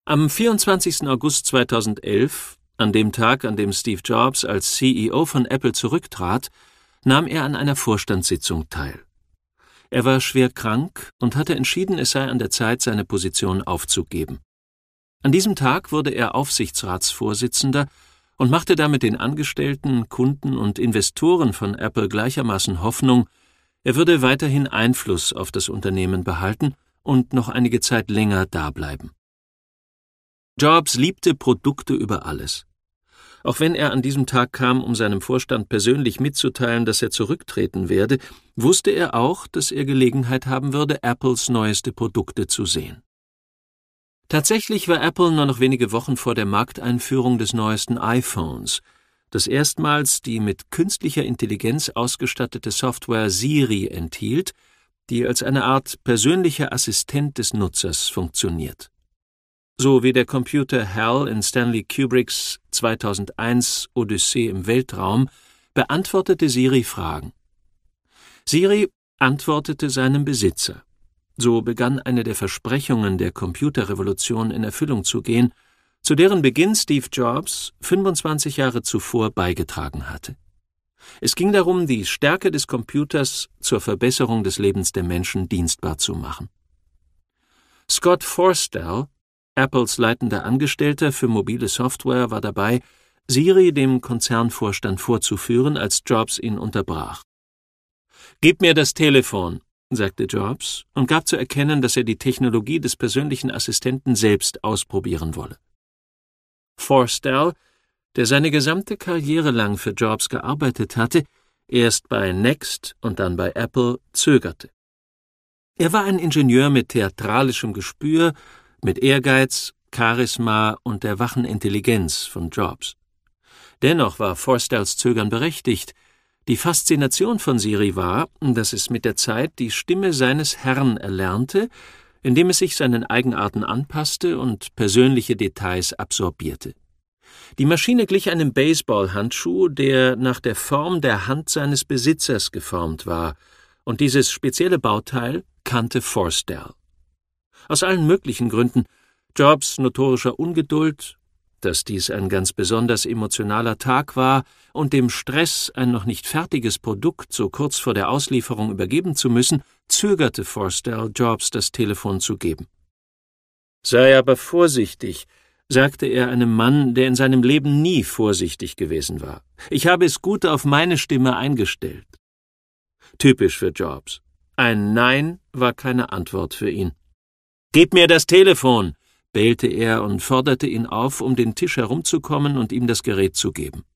Am 24. August 2011, an dem Tag, an dem Steve Jobs als CEO von Apple zurücktrat, nahm er an einer Vorstandssitzung teil. Er war schwer krank und hatte entschieden, es sei an der Zeit, seine Position aufzugeben. An diesem Tag wurde er Aufsichtsratsvorsitzender und machte damit den Angestellten, Kunden und Investoren von Apple gleichermaßen Hoffnung, er würde weiterhin Einfluss auf das Unternehmen behalten und noch einige Zeit länger dableiben. Jobs liebte Produkte über alles. Auch wenn er an diesem Tag kam, um seinem Vorstand persönlich mitzuteilen, dass er zurücktreten werde, wusste er auch, dass er Gelegenheit haben würde, Apples neueste Produkte zu sehen. Tatsächlich war Apple nur noch wenige Wochen vor der Markteinführung des neuesten iPhones, das erstmals die mit künstlicher Intelligenz ausgestattete Software Siri enthielt, die als eine Art persönlicher Assistent des Nutzers funktioniert. So wie der Computer HAL in Stanley Kubricks 2001 Odyssee im Weltraum beantwortete Siri Fragen. Siri antwortete seinem Besitzer. So begann eine der Versprechungen der Computerrevolution in Erfüllung zu gehen, zu deren Beginn Steve Jobs 25 Jahre zuvor beigetragen hatte. Es ging darum, die Stärke des Computers zur Verbesserung des Lebens der Menschen dienstbar zu machen. Scott Forstall, Apples leitender Angestellter für mobile Software, war dabei, Siri dem Konzernvorstand vorzuführen, als Jobs ihn unterbrach. »Gib mir das Telefon«, sagte Jobs und gab zu erkennen, dass er die Technologie des persönlichen Assistenten selbst ausprobieren wolle. Forstall, der seine gesamte Karriere lang für Jobs gearbeitet hatte, erst bei Next und dann bei Apple, zögerte. Er war ein Ingenieur mit theatralischem Gespür, mit Ehrgeiz, Charisma und der wachen Intelligenz von Jobs. Dennoch war Forstalls Zögern berechtigt. Die Faszination von Siri war, dass es mit der Zeit die Stimme seines Herrn erlernte, indem es sich seinen Eigenarten anpasste und persönliche Details absorbierte. Die Maschine glich einem Baseballhandschuh, der nach der Form der Hand seines Besitzers geformt war, und dieses spezielle Bauteil kannte Forstall. Aus allen möglichen Gründen, Jobs notorischer Ungeduld, dass dies ein ganz besonders emotionaler Tag war und dem Stress, ein noch nicht fertiges Produkt so kurz vor der Auslieferung übergeben zu müssen, zögerte Forstall, Jobs das Telefon zu geben. »Sei aber vorsichtig«, sagte er einem Mann, der in seinem Leben nie vorsichtig gewesen war. »Ich habe es gut auf meine Stimme eingestellt.« Typisch für Jobs. Ein Nein war keine Antwort für ihn. »Gib mir das Telefon«, bellte er und forderte ihn auf, um den Tisch herumzukommen und ihm das Gerät zu geben.